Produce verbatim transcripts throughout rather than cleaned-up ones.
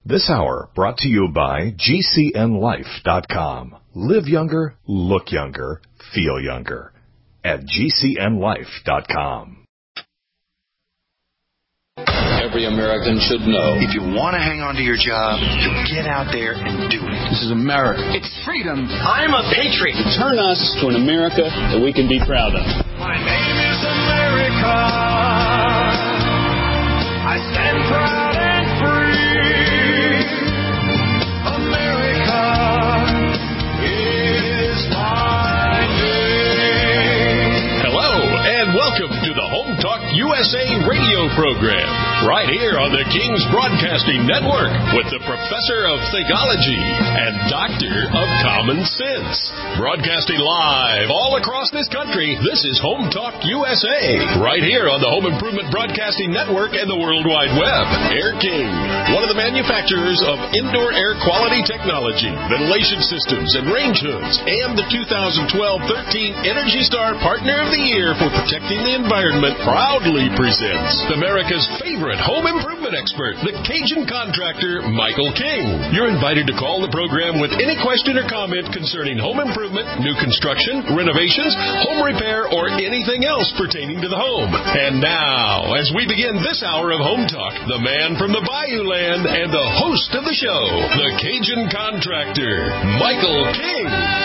This hour brought to you by G C N life dot com. Live younger, look younger, feel younger at G C N life dot com. Every American should know. If you want to hang on to your job, you get out there and do it. This is America. It's freedom. I'm a patriot. Turn us to an America that we can be proud of. My name is America. I stand proud and free. America is my name. Hello, and welcome to the Home Talk U S A radio program, right here on the King's Broadcasting Network with the Professor of Theology and Doctor of Common Sense. Broadcasting live all across this country, this is Home Talk U S A, right here on the Home Improvement Broadcasting Network and the World Wide Web. Air King, one of the manufacturers of indoor air quality technology, ventilation systems, and range hoods, and the two thousand twelve thirteen Energy Star Partner of the Year for protecting the environment, proudly presents America's favorite home improvement expert, the Cajun contractor, Michael King. You're invited to call the program with any question or comment concerning home improvement, new construction, renovations, home repair, or anything else pertaining to the home. And now, as we begin this hour of Home Talk, the man from the Bayou Land and the host of the show, the Cajun contractor, Michael King.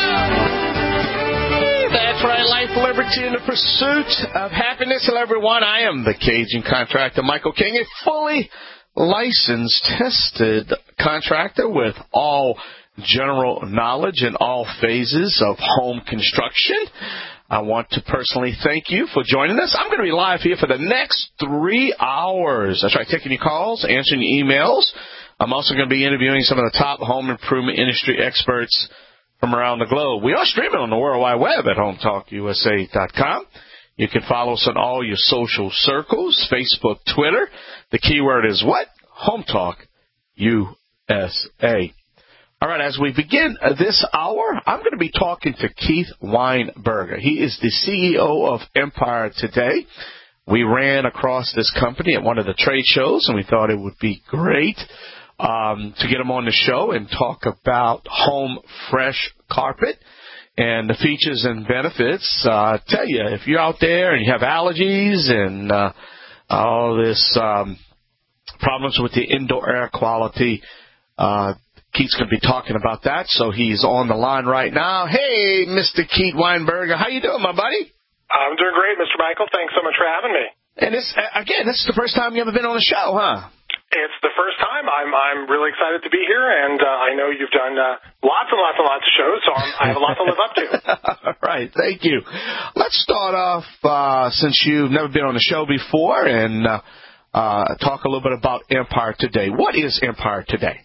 That's right, life, liberty, and the pursuit of happiness. Hello, everyone. I am the Cajun contractor, Michael King, a fully licensed, tested contractor with all general knowledge in all phases of home construction. I want to personally thank you for joining us. I'm going to be live here for the next three hours. That's right, taking your calls, answering your emails. I'm also going to be interviewing some of the top home improvement industry experts from around the globe. We are streaming on the World Wide Web at home talk U S A dot com. You can follow us on all your social circles, Facebook, Twitter. The keyword is what? Home Talk U S A. All right, as we begin this hour, I'm going to be talking to Keith Weinberger. He is the C E O of Empire Today. We ran across this company at one of the trade shows, and we thought it would be great um, to get him on the show and talk about Home Fresh Carpet and the features and benefits. Uh, tell you, if you're out there and you have allergies and uh, all this um, problems with the indoor air quality, uh, Keith's going to be talking about that, so he's on the line right now. Hey, Mister Keith Weinberger, how you doing, my buddy? I'm doing great, Mister Michael. Thanks so much for having me. And this, again, this is the first time you ever been on the show, huh? It's the first time. I'm I'm really excited to be here, and uh, I know you've done uh, lots and lots and lots of shows, so I'm, I have a lot to live up to. All right, thank you. Let's start off, uh, since you've never been on the show before, and uh, uh, talk a little bit about Empire Today. What is Empire Today?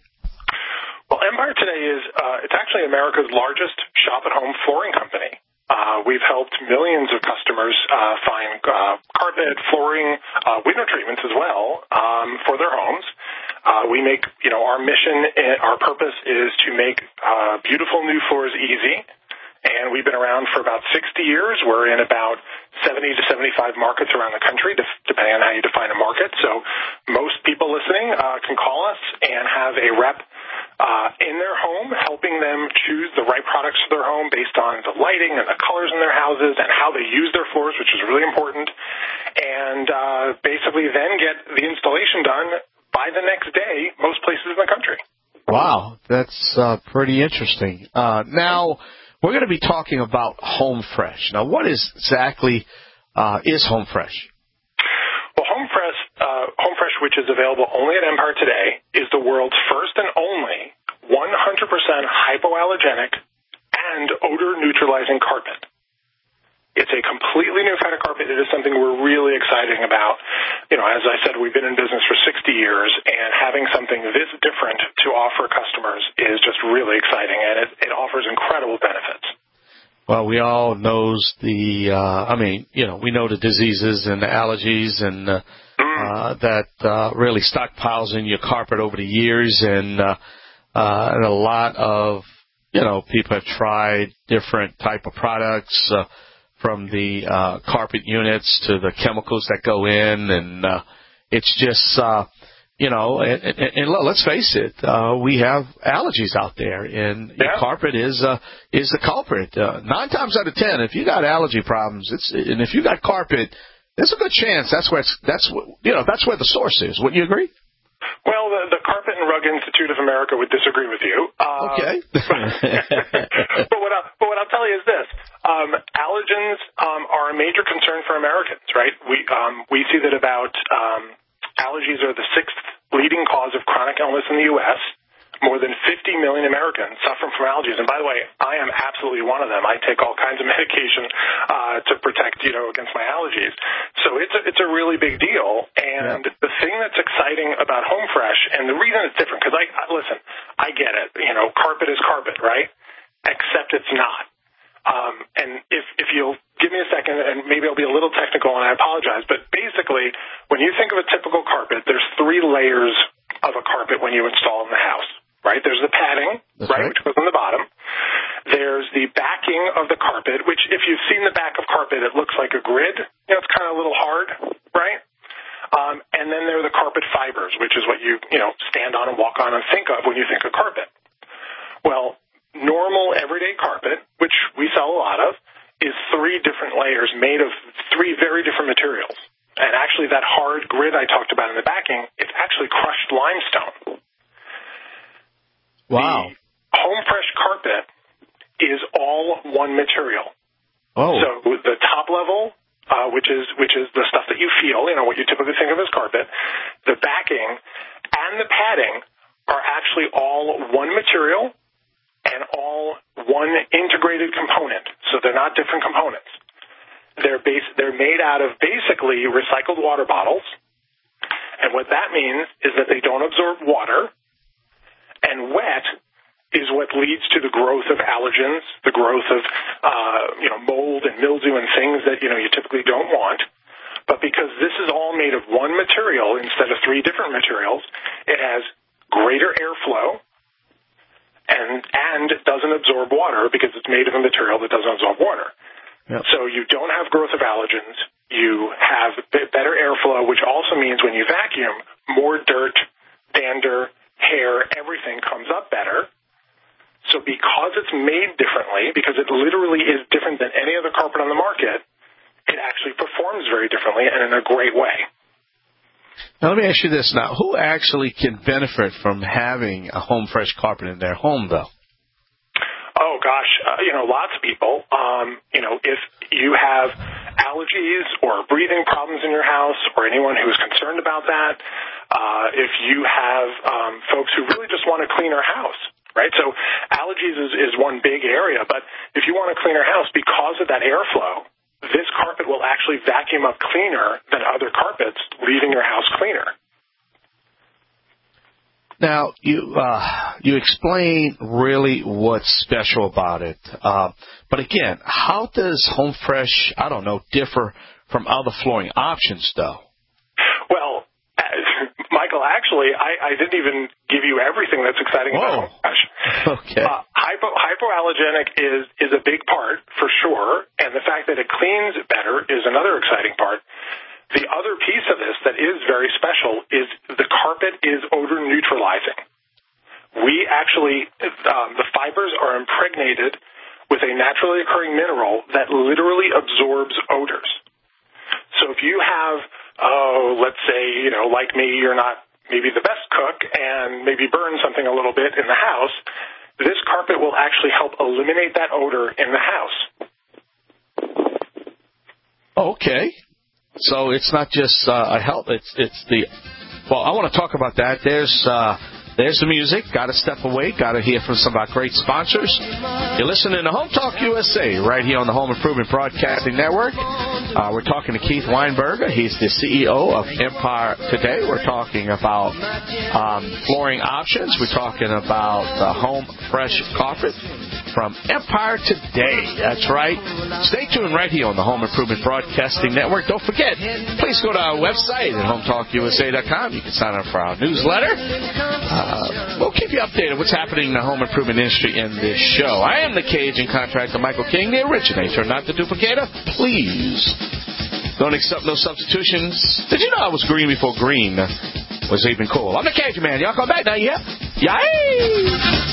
Well, Empire Today is uh, it's actually America's largest shop-at-home flooring company. Uh, we've helped millions of customers uh, find uh, carpet, flooring, uh, window treatments as well um, for their homes. Uh, we make, you know, our mission, our purpose is to make uh, beautiful new floors easy. And we've been around for about sixty years. We're in about seventy to seventy-five markets around the country, depending on how you define a market. So most people listening uh, can call us and have a rep Uh, in their home, helping them choose the right products for their home based on the lighting and the colors in their houses and how they use their floors, which is really important, and uh, basically then get the installation done by the next day, most places in the country. Wow, that's uh, pretty interesting. Uh, now, we're going to be talking about Home Fresh. Now, what is exactly uh, is Home Fresh? Well, Home Fresh, uh, Home Fresh, which is available only at Empire Today, is the world's first and only one hundred percent hypoallergenic and odor-neutralizing carpet. It's a completely new kind of carpet. It is something we're really excited about. You know, as I said, we've been in business for sixty years, and having something this different to offer customers is just really exciting, and it, it offers incredible benefits. Well, we all knows the, uh, I mean, you know, we know the diseases and the allergies and uh, uh, that uh, really stockpiles in your carpet over the years, and, uh, uh, and a lot of, you know, people have tried different type of products uh, from the uh, carpet units to the chemicals that go in, and uh, it's just, uh, you know, and, and, and let's face it, uh, we have allergies out there, and yeah. carpet is uh, is the culprit. Uh, nine times out of ten, if you got allergy problems, it's and if you got carpet, there's a good chance that's where it's, that's what, you know that's where the source is. Wouldn't you agree? Well, the, the Carpet and Rug Institute of America would disagree with you. Uh, okay. but what I, but what I'll tell you is this: um, allergens um, are a major concern for Americans, right? We um, we see that about um, allergies are the sixth leading cause of chronic illness in the U S More than fifty million Americans suffer from allergies. And by the way, I am absolutely one of them. I take all kinds of medication uh, to protect, you know, against my allergies. So it's a, it's a really big deal. And yeah. the thing that's exciting about Home Fresh, and the reason it's different, because I, I listen, I get it. You know, carpet is carpet, right? Except it's not. Um, and if if you'll give me a second, and maybe I'll be a little technical, and I apologize, but basically, when you think of a typical carpet, there's three layers of a carpet when you install in the house. Right? There's the padding, right, right, which goes on the bottom. There's the backing of the carpet, which if you've seen the back of carpet, it looks like a grid. You know, it's kind of a little hard, right? Um, and then there are the carpet fibers, which is what you, you know, stand on and walk on and think of when you think of carpet. Well, normal everyday carpet, which we sell a lot of, is three different layers made of three very different materials. And actually that hard grid I talked about in the backing, it's actually crushed limestone. Wow. The Home Fresh carpet is all one material. Oh. So the top level, uh, which is which is the stuff that you feel, you know, what you typically think of as carpet, the backing and the padding are actually all one material and all one integrated component. So they're not different components. They're base, they're made out of basically recycled water bottles. And what that means is that they don't absorb water. And wet is what leads to the growth of allergens, the growth of, uh, you know, mold and mildew and things that, you know, you typically don't want. But because this is all made of one material instead of three different materials, it has greater airflow and, and it doesn't absorb water because it's made of a material that doesn't absorb water. Yep. So you don't have growth of allergens. You have better airflow, which also means when you vacuum, more dirt, dander, hair, everything comes up better. So because it's made differently, because it literally is different than any other carpet on the market, it actually performs very differently and in a great way. Now, let me ask you this now. Who actually can benefit from having a Home Fresh carpet in their home, though? Oh, gosh, uh, you know, lots of people. Um, you know, if you have allergies or breathing problems in your house or anyone who is concerned about that, uh, if you have um, folks who really just want a cleaner house, right? So allergies is, is one big area, but if you want a cleaner house because of that airflow, this carpet will actually vacuum up cleaner than other carpets, leaving your house cleaner. Now, you uh, you explain really what's special about it. Uh, but again, how does Home Fresh, I don't know, differ from other flooring options, though? Well, Michael, actually, I, I didn't even give you everything that's exciting Whoa. about Home Fresh. Okay. Uh, hypo, hypoallergenic is, is a big part, for sure, and the fact that it cleans better is another exciting part. The other piece of this that is very special is the carpet is odor neutralizing. We actually, um, the fibers are impregnated with a naturally occurring mineral that literally absorbs odors. So if you have, oh, let's say, you know, like me, you're not maybe the best cook and maybe burn something a little bit in the house, this carpet will actually help eliminate that odor in the house. Okay. So it's not just uh, a help. It's it's the. Well, I want to talk about that. There's uh, there's the music. Got to step away. Got to hear from some of our great sponsors. You're listening to Home Talk U S A right here on the Home Improvement Broadcasting Network. Uh, we're talking to Keith Weinberger. He's the C E O of Empire Today. We're talking about um, flooring options. We're talking about uh, Home Fresh carpet from Empire Today. That's right. Stay tuned right here on the Home Improvement Broadcasting Network. Don't forget, please go to our website at home talk u s a dot com. You can sign up for our newsletter. Uh, we'll keep you updated on what's happening in the home improvement industry in this show. I am the Cajun contractor, Michael King, the originator, not the duplicator. Please don't accept no substitutions. Did you know I was green before green was even cool. I'm the Cajun Man. Y'all come back now, yeah? Yay!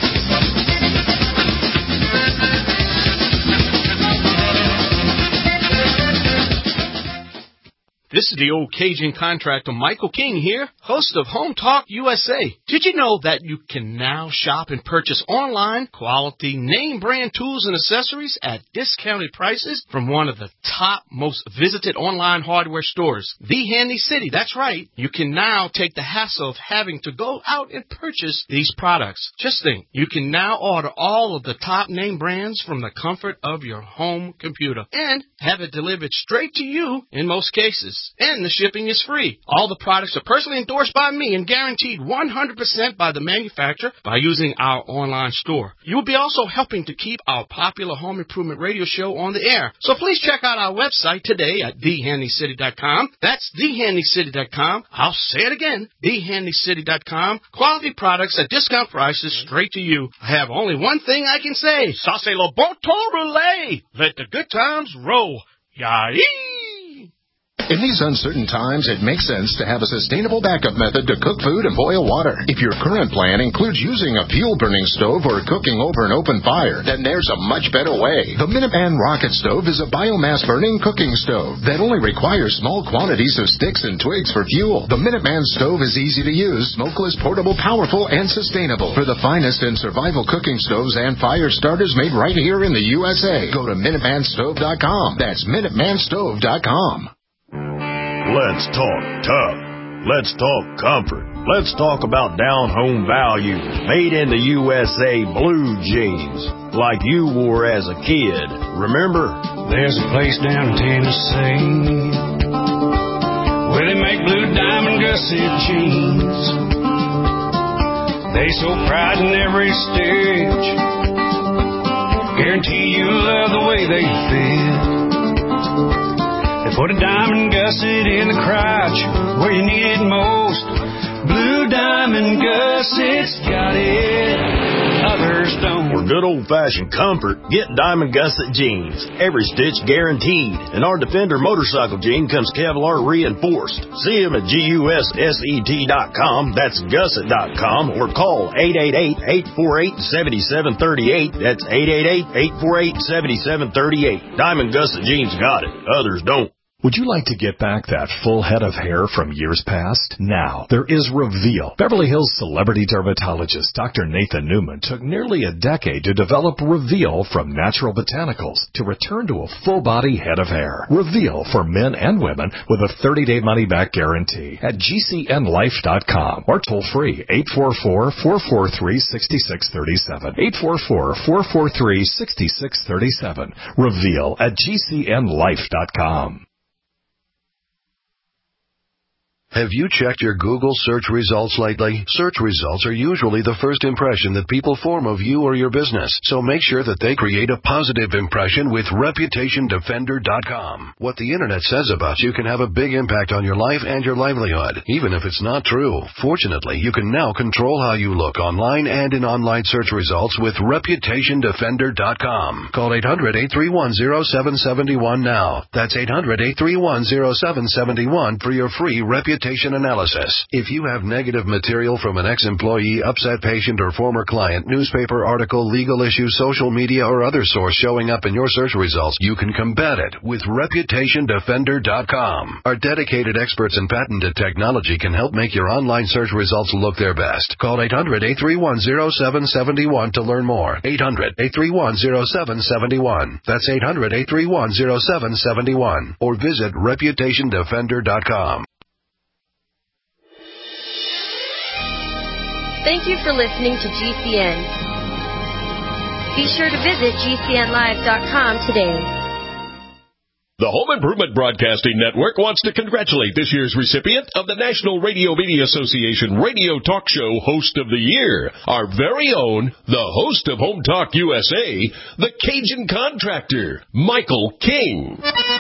This is the old Cajun contractor, Michael King here, host of Home Talk U S A. Did you know that you can now shop and purchase online quality name brand tools and accessories at discounted prices from one of the top most visited online hardware stores, The Handy City? That's right. You can now take the hassle of having to go out and purchase these products. Just think, you can now order all of the top name brands from the comfort of your home computer and have it delivered straight to you in most cases. And the shipping is free. All the products are personally endorsed by me and guaranteed one hundred percent by the manufacturer by using our online store. You will be also helping to keep our popular home improvement radio show on the air. So please check out our website today at the handy city dot com. That's the handy city dot com. I'll say it again, the handy city dot com. Quality products at discount prices straight to you. I have only one thing I can say. Ça c'est le bon temps roulé. Let the good times roll. Yay! In these uncertain times, it makes sense to have a sustainable backup method to cook food and boil water. If your current plan includes using a fuel-burning stove or cooking over an open fire, then there's a much better way. The Minuteman Rocket Stove is a biomass-burning cooking stove that only requires small quantities of sticks and twigs for fuel. The Minuteman Stove is easy to use, smokeless, portable, powerful, and sustainable. For the finest in survival cooking stoves and fire starters made right here in the U S A, go to minuteman stove dot com. That's minuteman stove dot com. Let's talk tough. Let's talk comfort. Let's talk about down-home value. Made in the U S A blue jeans, like you wore as a kid. Remember? There's a place down in Tennessee where they make blue diamond gusset jeans. They so pride in every stitch. Guarantee you love the way they fit. They put a diamond gusset in the crotch where you need it most. Blue diamond gussets got it, others don't. For good old-fashioned comfort, get Diamond Gusset jeans. Every stitch guaranteed. And our Defender motorcycle jean comes Kevlar reinforced. See them at gusset dot com. That's gusset dot com. Or call eight eight eight, eight four eight, seven seven three eight. That's eight eight eight, eight four eight, seven seven three eight. Diamond Gusset jeans got it. Others don't. Would you like to get back that full head of hair from years past? Now, there is Reveal. Beverly Hills celebrity dermatologist Doctor Nathan Newman took nearly a decade to develop Reveal from natural botanicals to return to a full-body head of hair. Reveal for men and women with a thirty-day money-back guarantee at G C N life dot com or toll-free eight four four, four four three, six six three seven. eight four four, four four three, six six three seven. Reveal at G C N life dot com. Have you checked your Google search results lately? Search results are usually the first impression that people form of you or your business, so make sure that they create a positive impression with reputation defender dot com. What the Internet says about you can have a big impact on your life and your livelihood, even if it's not true. Fortunately, you can now control how you look online and in online search results with reputation defender dot com. Call eight hundred, eight three one, zero seven seven one now. That's eight hundred, eight three one, zero seven seven one for your free reputation analysis. If you have negative material from an ex-employee, upset patient, or former client, newspaper article, legal issue, social media, or other source showing up in your search results, you can combat it with reputation defender dot com. Our dedicated experts in patented technology can help make your online search results look their best. Call eight hundred, eight three one, zero seven seven one to learn more. eight hundred, eight three one, zero seven seven one. That's eight hundred, eight three one, zero seven seven one. Or visit reputation defender dot com. Thank you for listening to G C N. Be sure to visit G C N live dot com today. The Home Improvement Broadcasting Network wants to congratulate this year's recipient of the National Radio Media Association Radio Talk Show Host of the Year, our very own, the host of Home Talk U S A, the Cajun Contractor, Michael King.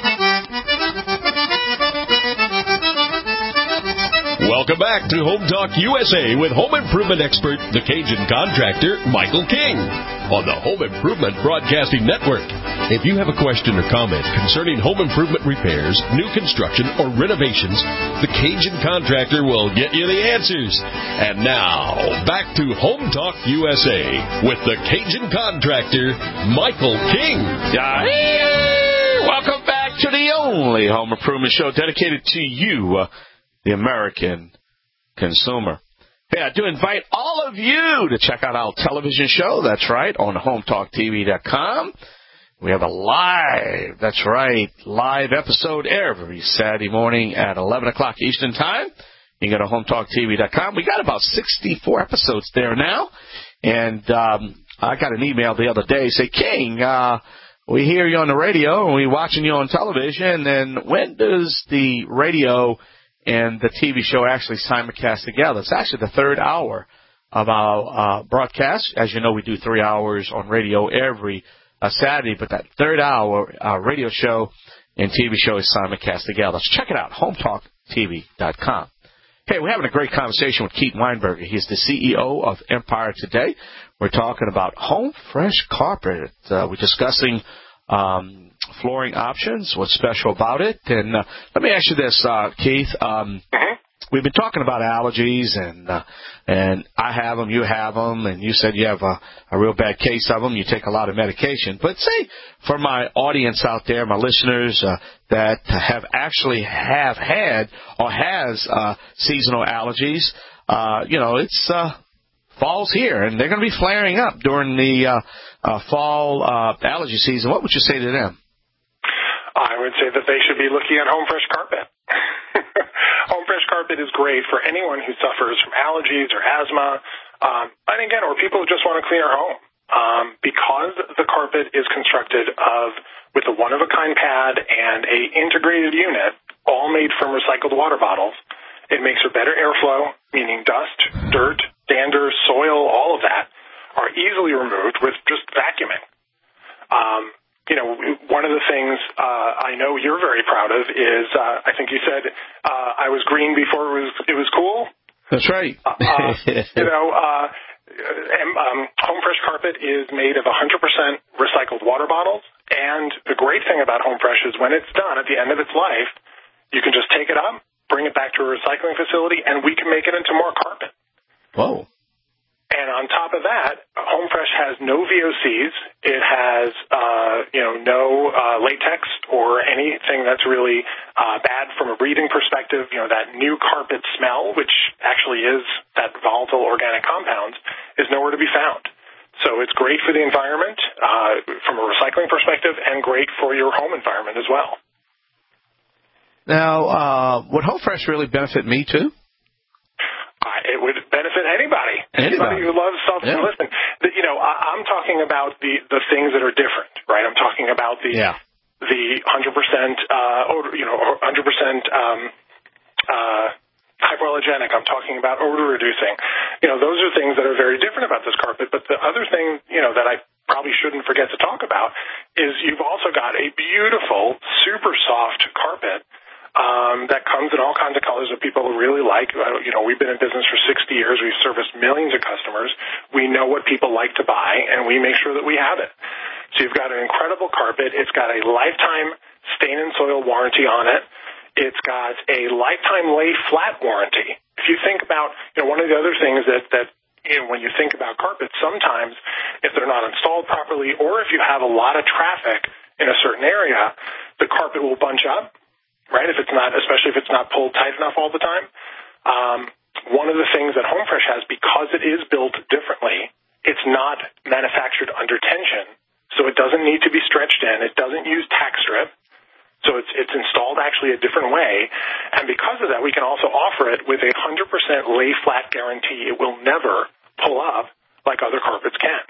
Welcome back to Home Talk U S A with home improvement expert, the Cajun Contractor, Michael King, on the Home Improvement Broadcasting Network. If you have a question or comment concerning home improvement repairs, new construction, or renovations, the Cajun Contractor will get you the answers. And now, back to Home Talk U S A with the Cajun Contractor, Michael King. Yeah. Welcome back to the only home improvement show dedicated to you, uh, the American consumer. Hey, I do invite all of you to check out our television show. That's right, on home talk T V dot com. We have a live, that's right, live episode every Saturday morning at eleven o'clock Eastern Time. You can go to home talk T V dot com. We got about sixty-four episodes there now. And um, I got an email the other day say, King, uh, we hear you on the radio and we're watching you on television. And when does the radio and the T V show actually simulcast together? It's actually the third hour of our uh, broadcast. As you know, we do three hours on radio every uh, Saturday, but that third hour uh, radio show and T V show is simulcast together. So check it out, home talk T V dot com. Hey, we're having a great conversation with Keith Weinberger. He's the C E O of Empire Today. We're talking about home fresh carpet. Uh, we're discussing um, flooring options, what's special about it. And uh, let me ask you this, uh, Keith. Um, we've been talking about allergies, and uh, and I have them, you have them, and you said you have a, a real bad case of them. You take a lot of medication. But say for my audience out there, my listeners uh, that have actually have had or has uh, seasonal allergies, uh, you know, it's uh, fall's here, and they're going to be flaring up during the uh, uh, fall uh, allergy season. What would you say to them? I would say that they should be looking at Home Fresh Carpet. Home Fresh Carpet is great for anyone who suffers from allergies or asthma, um, and again, or people who just want to clean their home. Um, because the carpet is constructed of with a one-of-a-kind pad and a integrated unit, all made from recycled water bottles, it makes for better airflow, meaning dust, dirt, dander, soil, all of that are easily removed with just vacuuming. Um, You know, one of the things uh, I know you're very proud of is, uh, I think you said, uh, I was green before it was it was cool. That's right. uh, you know, uh, um, Home Fresh Carpet is made of one hundred percent recycled water bottles, and the great thing about Home Fresh is when it's done at the end of its life, you can just take it up, bring it back to a recycling facility, and we can make it into more carpet. Whoa. And on top of that, Home Fresh has no V O Cs. It has, uh, you know, no uh, latex or anything that's really uh, bad from a breathing perspective. You know, that new carpet smell, which actually is that volatile organic compounds, is nowhere to be found. So it's great for the environment uh, from a recycling perspective, and great for your home environment as well. Now, uh, would Home Fresh really benefit me too? Uh, it would benefit anybody. Anybody, anybody who loves something. Yeah. Listen, the, you know, I, I'm talking about the, the things that are different, right? I'm talking about the yeah. the one hundred percent, uh, odor, you know, one hundred percent um, uh, hypoallergenic. I'm talking about odor reducing. You know, those are things that are very different about this carpet. But the other thing, you know, that I probably shouldn't forget to talk about is you've also got a beautiful, super soft carpet Um, that comes in all kinds of colors that people really like. Uh, you know, we've been in business for sixty years. We've serviced millions of customers. We know what people like to buy, and we make sure that we have it. So you've got an incredible carpet. It's got a lifetime stain and soil warranty on it. It's got a lifetime lay flat warranty. If you think about, you know, one of the other things that, that you know, when you think about carpets, sometimes if they're not installed properly, or if you have a lot of traffic in a certain area, the carpet will bunch up. Right, if it's not, especially if it's not pulled tight enough all the time. Um, one of the things that Home Fresh has, because it is built differently, it's not manufactured under tension, so it doesn't need to be stretched in. It doesn't use tack strip, so it's it's installed actually a different way. And because of that, we can also offer it with a one hundred percent lay flat guarantee. It will never pull up like other carpets can.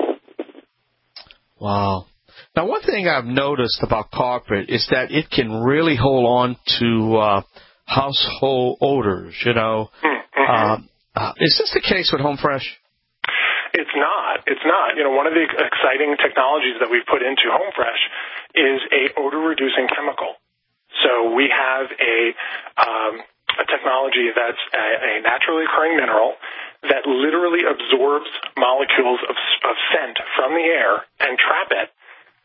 Wow. Now, one thing I've noticed about carpet is that it can really hold on to uh, household odors, you know. Mm-hmm. Uh, uh, is this the case with Home Fresh? It's not. It's not. You know, one of the exciting technologies that we've put into Home Fresh is a odor-reducing chemical. So we have a, um, a technology that's a, a naturally occurring mineral that literally absorbs molecules of, of scent from the air and trap it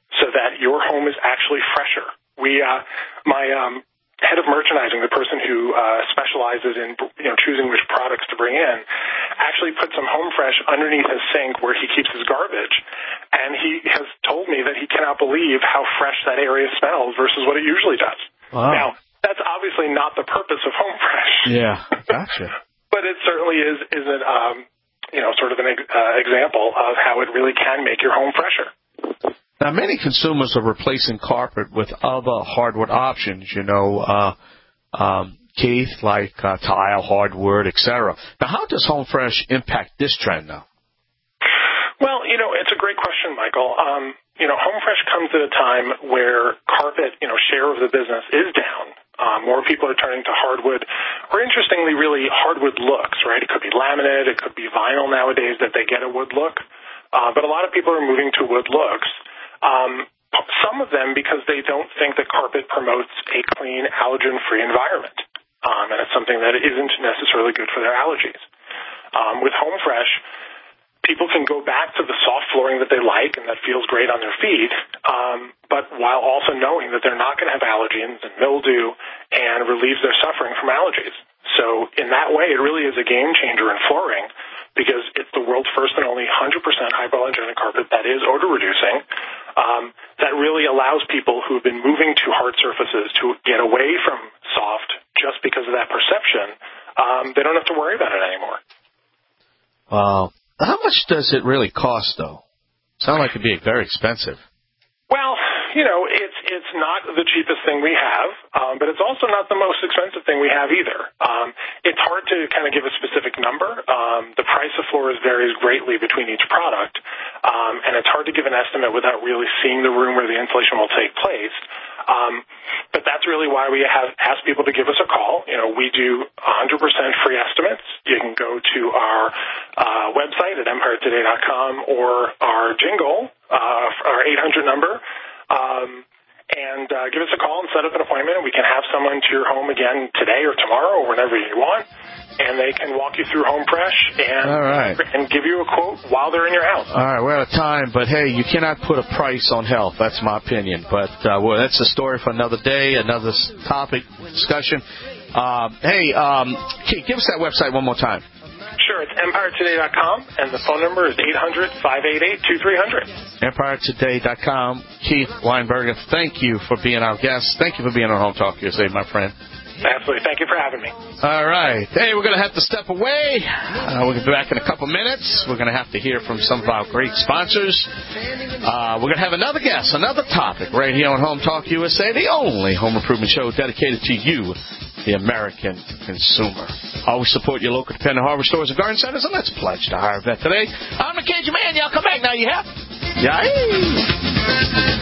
so that your home is actually fresher. We, uh, my um, head of merchandising, the person who uh, specializes in you know choosing which products to bring in, actually put some Home Fresh underneath his sink where he keeps his garbage, and he has told me that he cannot believe how fresh that area smells versus what it usually does. Wow. Now, that's obviously not the purpose of Home Fresh. Yeah, gotcha. But it certainly is, is an, um, you know, sort of an uh, example of how it really can make your home fresher. Now, many consumers are replacing carpet with other hardwood options, you know, uh, um, Keith, like uh, tile, hardwood, et cetera. Now, how does Home Fresh impact this trend now? Well, you know, it's a great question, Michael. Um, you know, Home Fresh comes at a time where carpet, you know, share of the business is down. Um, more people are turning to hardwood, or interestingly, really hardwood looks, right? It could be laminate, it could be vinyl nowadays that they get a wood look. Uh, but a lot of people are moving to wood looks. Um, some of them because they don't think that carpet promotes a clean, allergen-free environment. Um, and it's something that isn't necessarily good for their allergies. Um, with Home Fresh, people can go back to the soft flooring that they like and that feels great on their feet, um, but while also knowing that they're not going to have allergens and mildew and relieves their suffering from allergies. So in that way, it really is a game changer in flooring because it's the world's first and only one hundred percent hypoallergenic carpet that is odor reducing. Um, that really allows people who've been moving to hard surfaces to get away from soft just because of that perception. Um, they don't have to worry about it anymore. Wow. How much does it really cost, though? Sounds like it'd be very expensive. Well, you know, it's it's not the cheapest thing we have, um, but it's also not the most expensive thing we have either. Um, it's hard to kind of give a specific number. Um, the price of floors varies greatly between each product, um, and it's hard to give an estimate without really seeing the room where the installation will take place. Um, but that's really why we have asked people to give us a call. You know, we do one hundred percent free estimates. You can go to our uh, website at empire today dot com or our jingle, uh, our eight hundred number, um, and uh, give us a call and set up an appointment. We can have someone to your home again today or tomorrow or whenever you want, and they can walk you through Home Fresh and, All right. and give you a quote while they're in your house. All right, we're out of time, but hey, you cannot put a price on health. That's my opinion. But uh, well, that's a story for another day, another topic discussion. Um, hey, um, Keith, give us that website one more time. Sure, it's empire today dot com, and the phone number is eight hundred, five eight eight, two three zero zero. empire today dot com. Keith Weinberger, thank you for being our guest. Thank you for being on Home Talk U S A, my friend. Absolutely. Thank you for having me. All right. Hey, we're going to have to step away. Uh, we'll be back in a couple minutes. We're going to have to hear from some of our great sponsors. Uh, we're going to have another guest, another topic right here on Home Talk U S A, the only home improvement show dedicated to you, the American consumer. Always support your local dependent hardware stores and garden centers, and let's pledge to hire a vet today. I'm the Cajun Man. Y'all come back now. You have? Yay!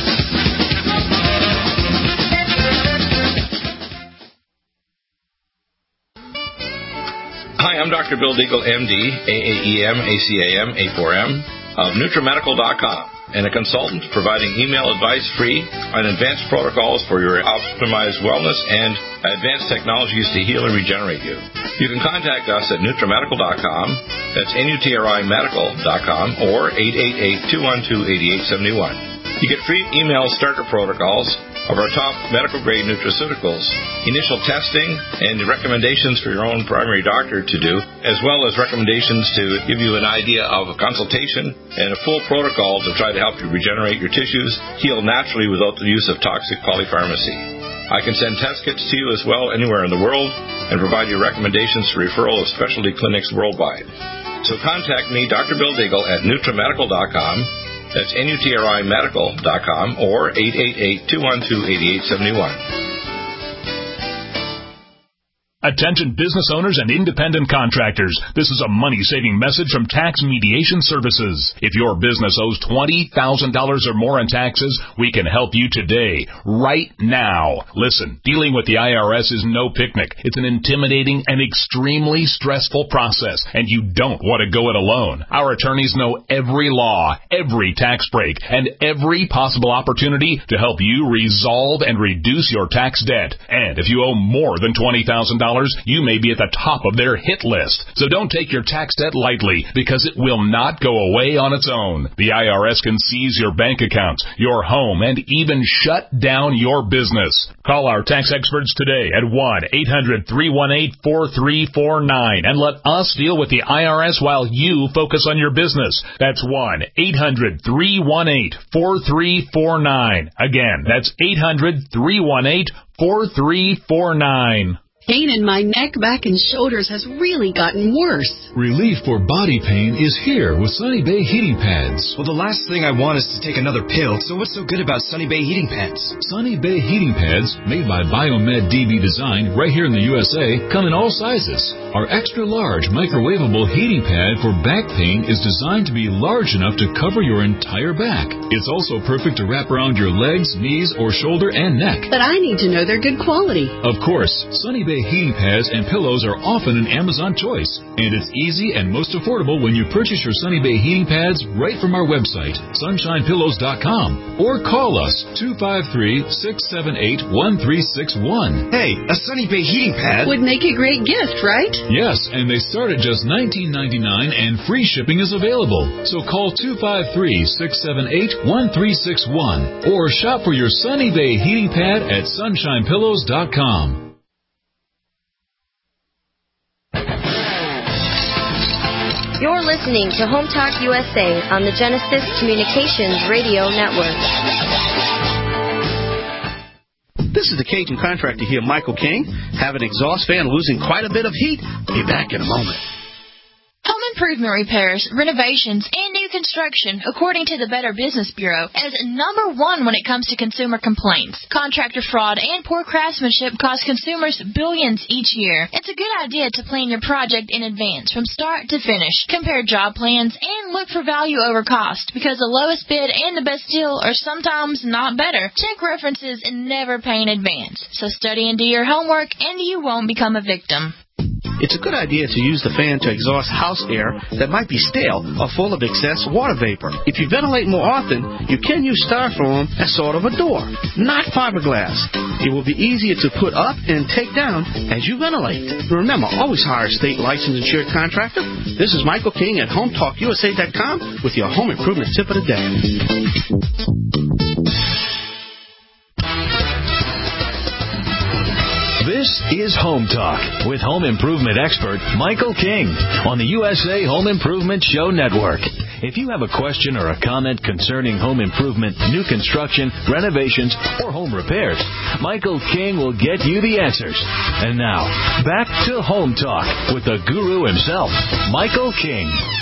Hi, I'm Doctor Bill Deagle, M D, A A E M, A C A M, A four M, of Nutramedical dot com, and a consultant providing email advice free on advanced protocols for your optimized wellness and advanced technologies to heal and regenerate you. You can contact us at Nutramedical dot com, that's N U T R I medical dot com, or eight eight eight, two one two, eight eight seven one. You get free email starter protocols of our top medical-grade nutraceuticals, initial testing, and recommendations for your own primary doctor to do, as well as recommendations to give you an idea of a consultation and a full protocol to try to help you regenerate your tissues, heal naturally without the use of toxic polypharmacy. I can send test kits to you as well anywhere in the world and provide you recommendations for referral of specialty clinics worldwide. So contact me, Doctor Bill Deagle, at Nutramedical dot com. That's N U T R I medical dot com or eight eight eight, two one two, eight eight seven one. Attention business owners and independent contractors. This is a money-saving message from Tax Mediation Services. If your business owes twenty thousand dollars or more in taxes, we can help you today, right now. Listen, dealing with the I R S is no picnic. It's an intimidating and extremely stressful process, and you don't want to go it alone. Our attorneys know every law, every tax break, and every possible opportunity to help you resolve and reduce your tax debt. And if you owe more than twenty thousand dollars, dollars, you may be at the top of their hit list. So don't take your tax debt lightly, because it will not go away on its own. The I R S can seize your bank accounts, your home, and even shut down your business. Call our tax experts today at one eight hundred three one eight four three four nine and let us deal with the I R S while you focus on your business. That's one eight hundred three one eight four three four nine. Again, that's eight hundred three one eight four three four nine. Pain in my neck, back, and shoulders has really gotten worse. Relief for body pain is here with Sunny Bay heating pads. Well, the last thing I want is to take another pill, so what's so good about Sunny Bay heating pads? Sunny Bay heating pads, made by Biomed D B Design right here in the U S A, come in all sizes. Our extra large microwavable heating pad for back pain is designed to be large enough to cover your entire back. It's also perfect to wrap around your legs, knees, or shoulder and neck. But I need to know they're good quality. Of course, Sunny Bay heating pads and pillows are often an Amazon choice, and it's easy and most affordable when you purchase your Sunny Bay heating pads right from our website, sunshine pillows dot com, or call us two five three, six seven eight, one three six one. Hey, a Sunny Bay heating pad would make a great gift, right? Yes, and they start at just nineteen ninety-nine, and free shipping is available. So call two five three, six seven eight, one three six one or shop for your Sunny Bay heating pad at sunshine pillows dot com. You're listening to Home Talk U S A on the Genesis Communications Radio Network. This is the Cajun Contractor here, Michael King. Have an exhaust fan losing quite a bit of heat? Be back in a moment. Home improvement repairs, renovations, and new construction, according to the Better Business Bureau, is number one when it comes to consumer complaints. Contractor fraud and poor craftsmanship cost consumers billions each year. It's a good idea to plan your project in advance from start to finish. Compare job plans and look for value over cost, because the lowest bid and the best deal are sometimes not better. Check references and never pay in advance. So study and do your homework, and you won't become a victim. It's a good idea to use the fan to exhaust house air that might be stale or full of excess water vapor. If you ventilate more often, you can use styrofoam as sort of a door, not fiberglass. It will be easier to put up and take down as you ventilate. Remember, always hire a state licensed insured contractor. This is Michael King at home talk U S A dot com with your home improvement tip of the day. This is Home Talk with home improvement expert Michael King on the U S A Home Improvement Show Network. If you have a question or a comment concerning home improvement, new construction, renovations, or home repairs, Michael King will get you the answers. And now, back to Home Talk with the guru himself, Michael King.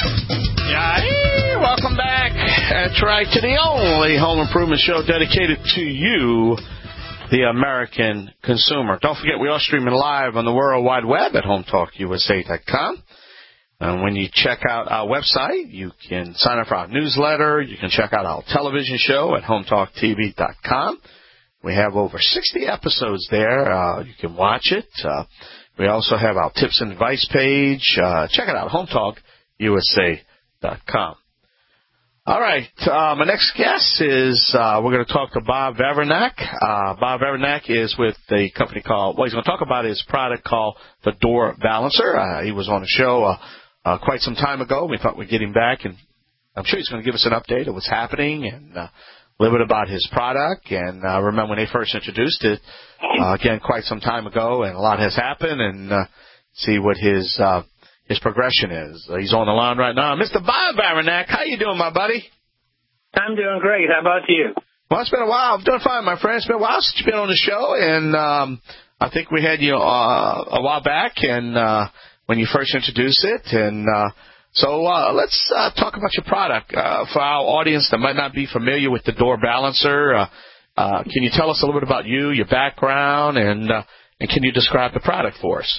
Hey, welcome back. That's right, to the only home improvement show dedicated to you, the American consumer. Don't forget, we are streaming live on the World Wide Web at home talk U S A dot com. And when you check out our website, you can sign up for our newsletter. You can check out our television show at home talk T V dot com. We have over sixty episodes there. Uh, you can watch it. Uh, we also have our tips and advice page. Uh, check it out, home talk U S A dot com. All right, uh, my next guest is, uh, we're going to talk to Bob Vavernak. Uh, Bob Vavernak is with a company called, well, he's going to talk about his product called the Door Balancer. Uh, he was on the show uh, uh, quite some time ago. We thought we'd get him back, and I'm sure he's going to give us an update of what's happening and uh, a little bit about his product. And uh, remember when they first introduced it, uh, again, quite some time ago, and a lot has happened, and uh, see what his uh, his progression is. Uh, he's on the line right now. Mister Bob Vavernak, how you doing, my buddy? I'm doing great. How about you? Well, it's been a while. I'm doing fine, my friend. It's been a while since you've been on the show, and um, I think we had you uh, a while back, and uh, when you first introduced it, and uh, so uh, let's uh, talk about your product uh, for our audience that might not be familiar with the Door Balancer. Uh, uh, can you tell us a little bit about you, your background, and uh, and can you describe the product for us?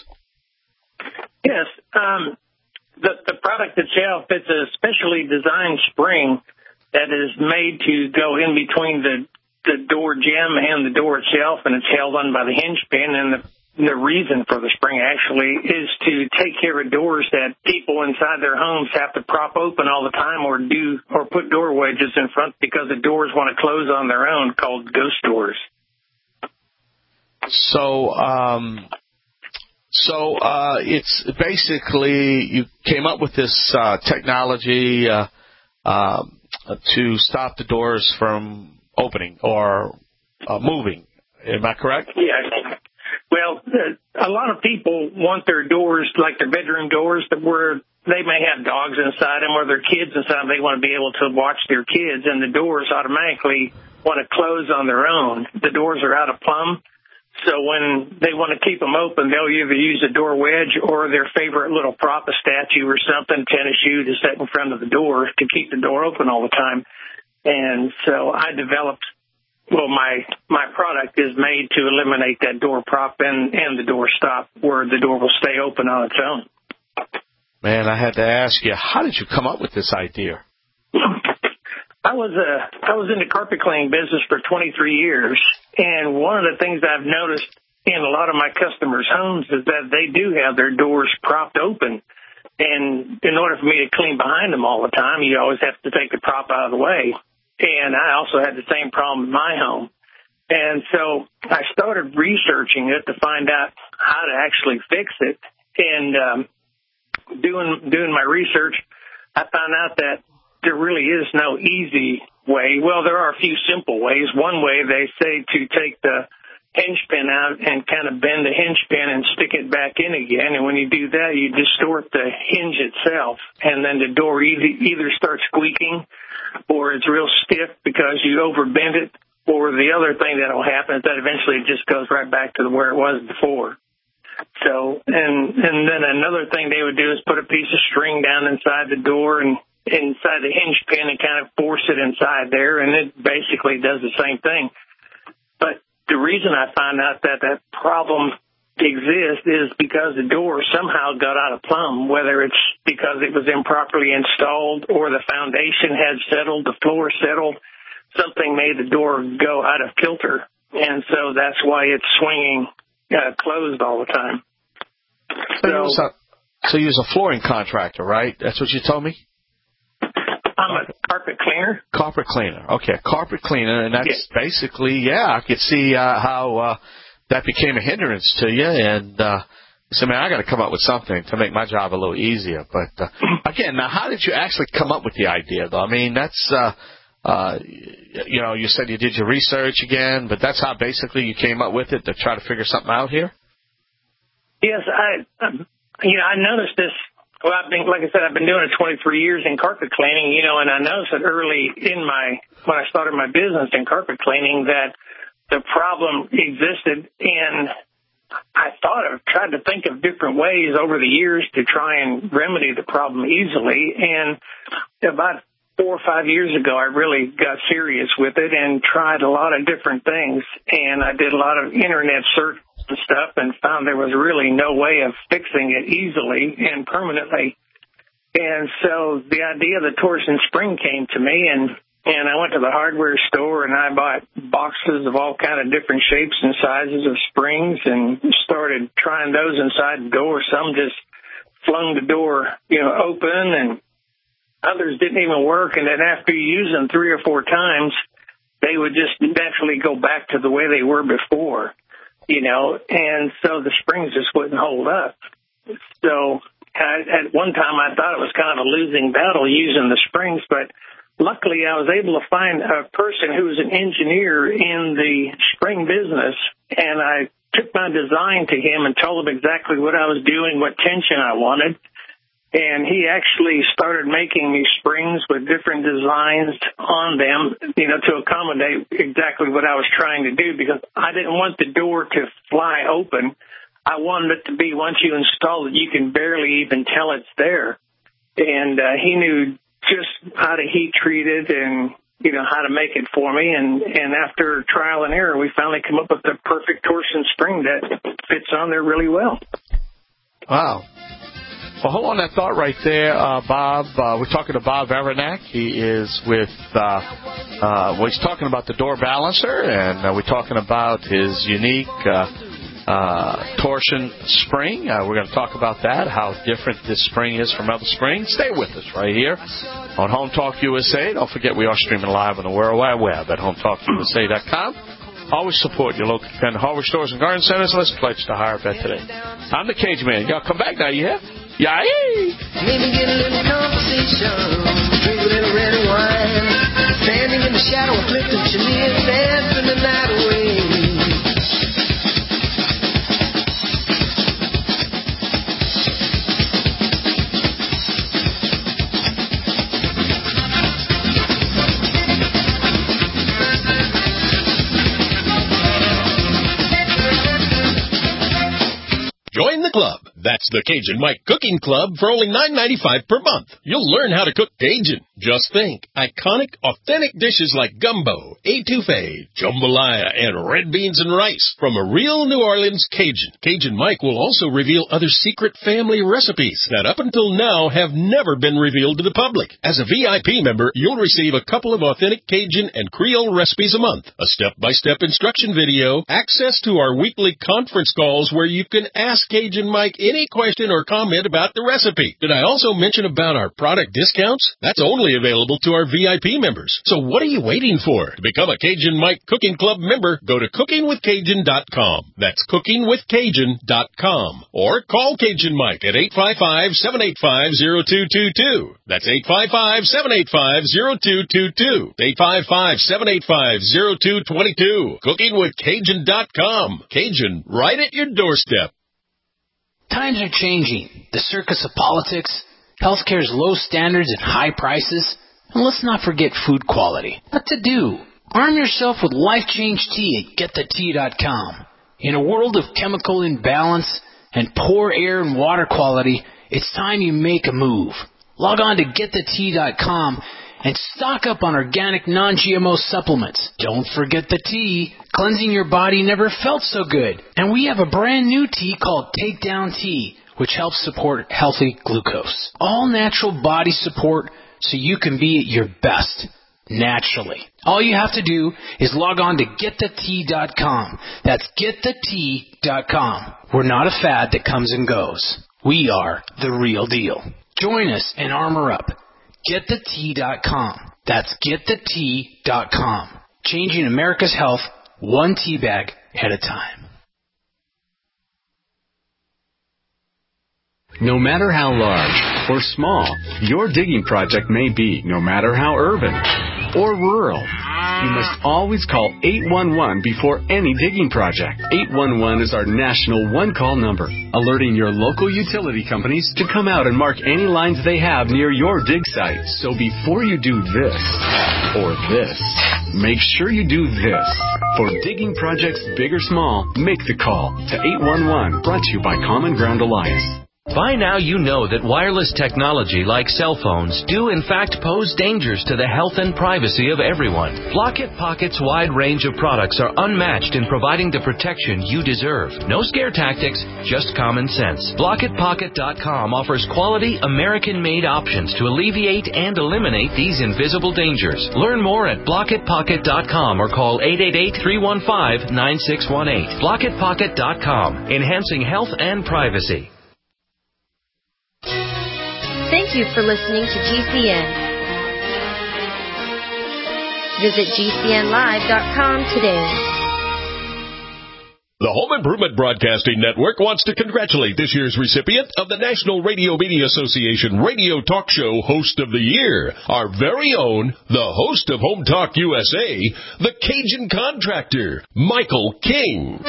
Yes. Um, the, the product itself, it's a specially designed spring that is made to go in between the, the door jamb and the door itself, and it's held on by the hinge pin. And the, the reason for the spring actually is to take care of doors that people inside their homes have to prop open all the time or do or put door wedges in front because the doors want to close on their own, called ghost doors. So, um... So uh, it's basically you came up with this uh, technology uh, uh, to stop the doors from opening or uh, moving. Am I correct? Yeah. Well, uh, a lot of people want their doors, like their bedroom doors, that where they may have dogs inside them or their kids inside them. They want to be able to watch their kids, and the doors automatically want to close on their own. The doors are out of plumb, so when they want to keep them open, they'll either use a door wedge or their favorite little prop, a statue or something, tennis shoe to set in front of the door to keep the door open all the time. And so I developed, well, my my product is made to eliminate that door prop and, and the door stop where the door will stay open on its own. Man, I had to ask you, how did you come up with this idea? I was uh, I was in the carpet cleaning business for twenty-three years, and one of the things I've noticed in a lot of my customers' homes is that they do have their doors propped open. And in order for me to clean behind them all the time, you always have to take the prop out of the way. And I also had the same problem in my home. And so I started researching it to find out how to actually fix it. And um, doing doing my research, I found out that there really is no easy way. Well, there are a few simple ways. One way, they say to take the hinge pin out and kind of bend the hinge pin and stick it back in again. And when you do that, you distort the hinge itself. And then the door either, either starts squeaking or it's real stiff because you overbend it. Or the other thing that will happen is that eventually it just goes right back to where it was before. So, and, and then another thing they would do is put a piece of string down inside the door and inside the hinge pin and kind of force it inside there, and it basically does the same thing. But the reason I found out that that problem exists is because the door somehow got out of plumb, whether it's because it was improperly installed or the foundation had settled, the floor settled, something made the door go out of kilter, and so that's why it's swinging uh, closed all the time. So, so, so you're a flooring contractor, right? That's what you told me? I'm a carpet cleaner. Carpet cleaner. Okay, carpet cleaner, and that's yeah. basically, yeah, I could see uh, how uh, that became a hindrance to you, and uh, so, man, I got to come up with something to make my job a little easier. But, uh, again, now, how did you actually come up with the idea, though? I mean, that's, uh, uh, you know, you said you did your research again, but that's how basically you came up with it to try to figure something out here? Yes, I, um, you know, I noticed this. Well, I've been, like I said, I've been doing it twenty-three years in carpet cleaning, you know, and I noticed that early in my, when I started my business in carpet cleaning, that the problem existed, and I thought I've tried to think of different ways over the years to try and remedy the problem easily. And about four or five years ago, I really got serious with it and tried a lot of different things. And I did a lot of internet search and stuff and found there was really no way of fixing it easily and permanently. And so the idea of the torsion spring came to me, and, and I went to the hardware store and I bought boxes of all kind of different shapes and sizes of springs and started trying those inside the door. Some just flung the door, you know, open, and others didn't even work. And then after you use them three or four times, they would just naturally go back to the way they were before. You know, and so the springs just wouldn't hold up. So I, at one time I thought it was kind of a losing battle using the springs, but luckily I was able to find a person who was an engineer in the spring business, and I took my design to him and told him exactly what I was doing, what tension I wanted. And he actually started making me springs with different designs on them, you know, to accommodate exactly what I was trying to do, because I didn't want the door to fly open. I wanted it to be, once you install it, you can barely even tell it's there. And uh, he knew just how to heat treat it and, you know, how to make it for me. And, and after trial and error, we finally come up with the perfect torsion spring that fits on there really well. Wow. Well, hold on that thought right there, uh, Bob. Uh, we're talking to Bob Varenak. He is with, uh, uh, well, he's talking about the door balancer, and uh, we're talking about his unique uh, uh, torsion spring. Uh, we're going to talk about that, how different this spring is from other springs. Stay with us right here on Home Talk U S A. Don't forget, we are streaming live on the World Wide Web at home talk u s a dot com. Always support your local independent hardware stores and garden centers. Let's pledge to hire a vet today. I'm the Cage Man. Y'all come back now, you have? Yeah. Maybe get a little conversation, drink a little red wine, standing in the shadow of Clifton Chenier, dancing the night away. Join the club. That's the Cajun Mike Cooking Club for only nine ninety-five per month. You'll learn how to cook Cajun. Just think, iconic, authentic dishes like gumbo, etouffee, jambalaya, and red beans and rice from a real New Orleans Cajun. Cajun Mike will also reveal other secret family recipes that up until now have never been revealed to the public. As a V I P member, you'll receive a couple of authentic Cajun and Creole recipes a month, a step-by-step instruction video, access to our weekly conference calls where you can ask Cajun Mike any question or comment about the recipe. Did I also mention about our product discounts? That's only available to our V I P members. So what are you waiting for? To become a Cajun Mike Cooking Club member, go to cooking with cajun dot com. That's cooking with cajun dot com. Or call Cajun Mike at eight five five, seven eight five, zero two two two. That's eight five five, seven eight five, zero two two two. eight five five, seven eight five, zero two two two. cooking with cajun dot com. Cajun, right at your doorstep. Times are changing. The circus of politics, healthcare's low standards and high prices, and let's not forget food quality. What to do? Arm yourself with Life Change Tea at get the tea dot com. In a world of chemical imbalance and poor air and water quality, it's time you make a move. Log on to get the tea dot com and stock up on organic non-G M O supplements. Don't forget the tea. Cleansing your body never felt so good. And we have a brand new tea called Takedown Tea, which helps support healthy glucose. All natural body support so you can be at your best, naturally. All you have to do is log on to get the tea dot com. That's get the tea dot com. We're not a fad that comes and goes. We are the real deal. Join us and armor up. get the tea dot com. That's get the tea dot com. Changing America's health one tea bag at a time. No matter how large or small your digging project may be, no matter how urban or rural, you must always call eight one one before any digging project. eight one one is our national one-call number, alerting your local utility companies to come out and mark any lines they have near your dig site. So before you do this or this, make sure you do this. For digging projects big or small, make the call to eight one one, brought to you by Common Ground Alliance. By now you know that wireless technology like cell phones do in fact pose dangers to the health and privacy of everyone. Blockit Pocket's wide range of products are unmatched in providing the protection you deserve. No scare tactics, just common sense. Blockit Pocket dot com offers quality American-made options to alleviate and eliminate these invisible dangers. Learn more at Blockit Pocket dot com or call eight eight eight, three one five, nine six one eight. Blockit Pocket dot com, enhancing health and privacy. Thank you for listening to G C N. Visit G C N live dot com today. The Home Improvement Broadcasting Network wants to congratulate this year's recipient of the National Radio Media Association Radio Talk Show Host of the Year, our very own, the host of Home Talk U S A, the Cajun Contractor, Michael King.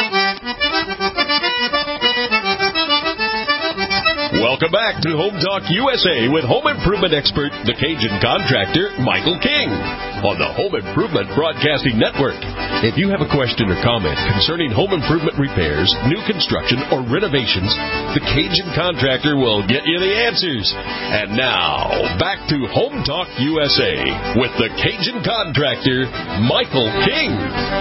Welcome back to Home Talk U S A with home improvement expert, the Cajun Contractor, Michael King, on the Home Improvement Broadcasting Network. If you have a question or comment concerning home improvement repairs, new construction, or renovations, the Cajun Contractor will get you the answers. And now, back to Home Talk U S A with the Cajun Contractor, Michael King.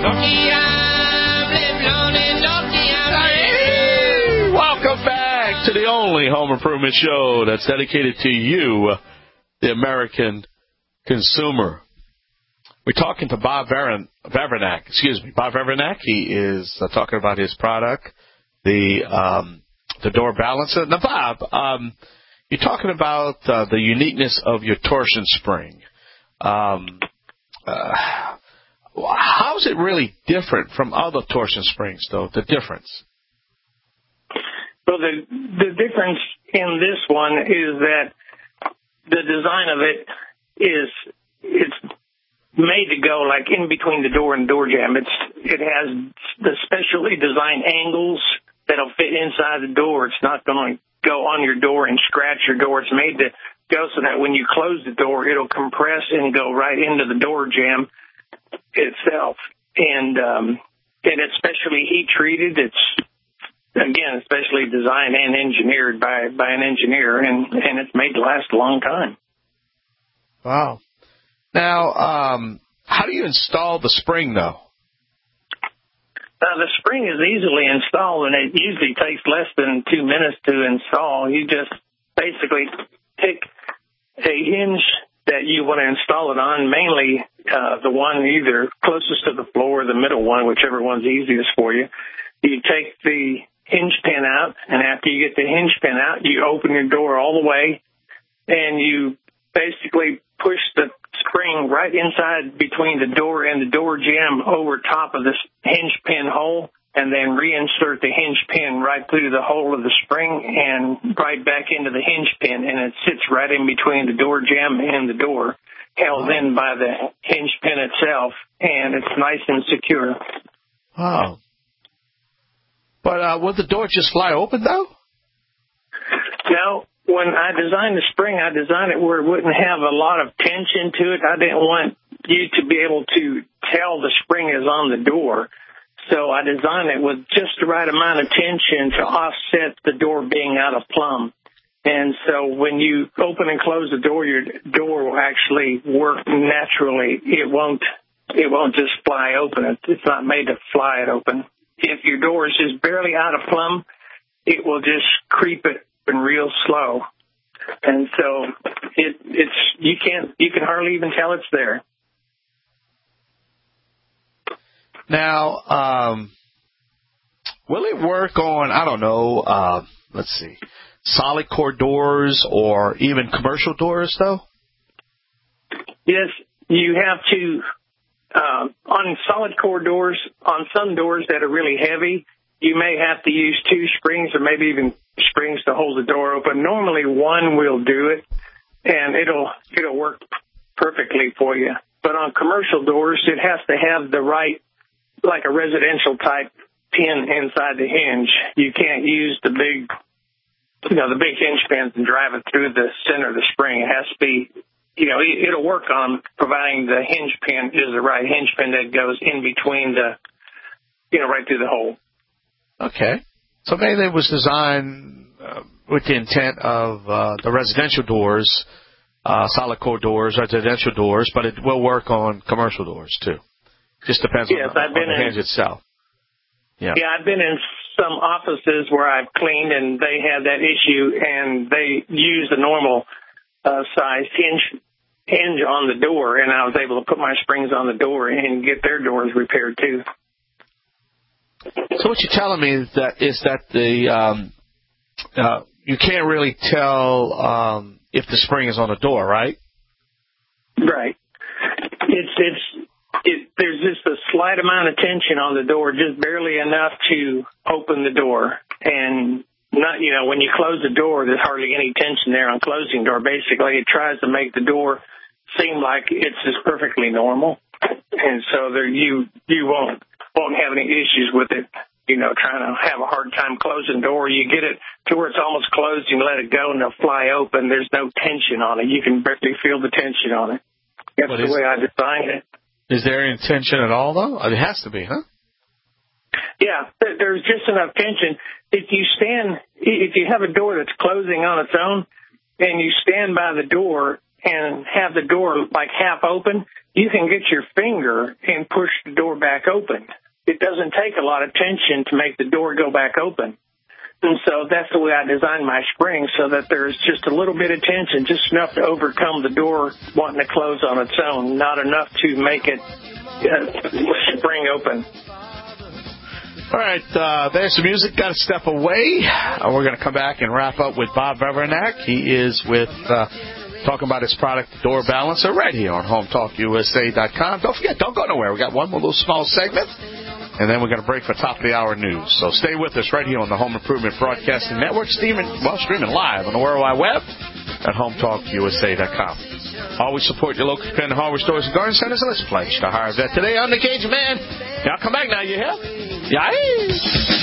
Welcome back to the only home improvement show that's dedicated to you, the American consumer. We're talking to Bob Vavrinac. Excuse me, Bob Vavrinac. He is uh, talking about his product, the um, the door balancer. Now, Bob, um, you're talking about uh, the uniqueness of your torsion spring. Um, uh, How is it really different from other torsion springs, though, the difference? Well, the the difference in this one is that the design of it is it's made to go like in between the door and the door jamb. It's it has the specially designed angles that'll fit inside the door. It's not going to go on your door and scratch your door. It's made to go so that when you close the door, it'll compress and go right into the door jamb itself. And um, and it's specially heat treated. It's again specially designed and engineered by by an engineer, and and it's made to last a long time. Wow. Now, um, how do you install the spring, though? Uh, the spring is easily installed, and it usually takes less than two minutes to install. You just basically pick a hinge that you want to install it on, mainly uh, the one either closest to the floor or the middle one, whichever one's easiest for you. You take the hinge pin out, and after you get the hinge pin out, you open your door all the way, and you basically push the spring right inside between the door and the door jamb over top of this hinge pin hole, and then reinsert the hinge pin right through the hole of the spring and right back into the hinge pin, and it sits right in between the door jamb and the door, held in by the hinge pin itself, and it's nice and secure. Wow. But uh, would the door just fly open, though? No. When I designed the spring, I designed it where it wouldn't have a lot of tension to it. I didn't want you to be able to tell the spring is on the door. So I designed it with just the right amount of tension to offset the door being out of plumb. And so when you open and close the door, your door will actually work naturally. It won't, it won't just fly open. It's not made to fly it open. If your door is just barely out of plumb, it will just creep it and real slow, and so it, it's you can't you can hardly even tell it's there. Now, um, will it work on I don't know? Uh, let's see, solid core doors or even commercial doors, though? Yes, you have to uh, on solid core doors. On some doors that are really heavy, you may have to use two springs or maybe even springs to hold the door open. Normally one will do it, and it'll it'll work perfectly for you. But on commercial doors, it has to have the right, like a residential type pin inside the hinge. You can't use the big, you know, the big hinge pins and drive it through the center of the spring. It has to be, you know, it'll work on providing the hinge pin is the right hinge pin that goes in between the, you know, right through the hole. Okay. So maybe it was designed uh, with the intent of uh, the residential doors, uh, solid core doors, residential doors, but it will work on commercial doors, too. Just depends yes, on, the, I've been on the in, hinge itself. Yeah. yeah, I've been in some offices where I've cleaned, and they had that issue, and they used a normal uh, size hinge hinge on the door, and I was able to put my springs on the door and get their doors repaired, too. So what you're telling me is that is that the um, uh, you can't really tell um, if the spring is on the door, right? Right. It's it's it, there's just a slight amount of tension on the door, just barely enough to open the door, and not you know when you close the door, there's hardly any tension there on closing the door. Basically, it tries to make the door seem like it's just perfectly normal, and so there you you won't. won't have any issues with it, you know, trying to have a hard time closing the door. You get it to where it's almost closed, you let it go, and it'll fly open. There's no tension on it. You can barely feel the tension on it. That's what the is, way I designed it. Is there any tension at all, though? It has to be, huh? Yeah, there's just enough tension. If you stand, if you have a door that's closing on its own, and you stand by the door and have the door like half open, you can get your finger and push the door back open. It doesn't take a lot of tension to make the door go back open. And so that's the way I designed my spring, so that there's just a little bit of tension, just enough to overcome the door wanting to close on its own, not enough to make it uh, spring open. All right, uh, there's some music. Got to step away. Uh, we're going to come back and wrap up with Bob Bevernak. He is with uh, talking about his product, the Door Balancer, right here on home talk U S A dot com. Don't forget, don't go nowhere. We got one more little small segment, and then we're going to break for top of the hour news. So stay with us right here on the Home Improvement Broadcasting Network, streaming, well, streaming live on the World Wide Web at home talk U S A dot com. Always support your local independent hardware stores and garden centers, and let's pledge to hire a vet today. I'm the Cajun Man. Y'all come back now, you hear? Yeah.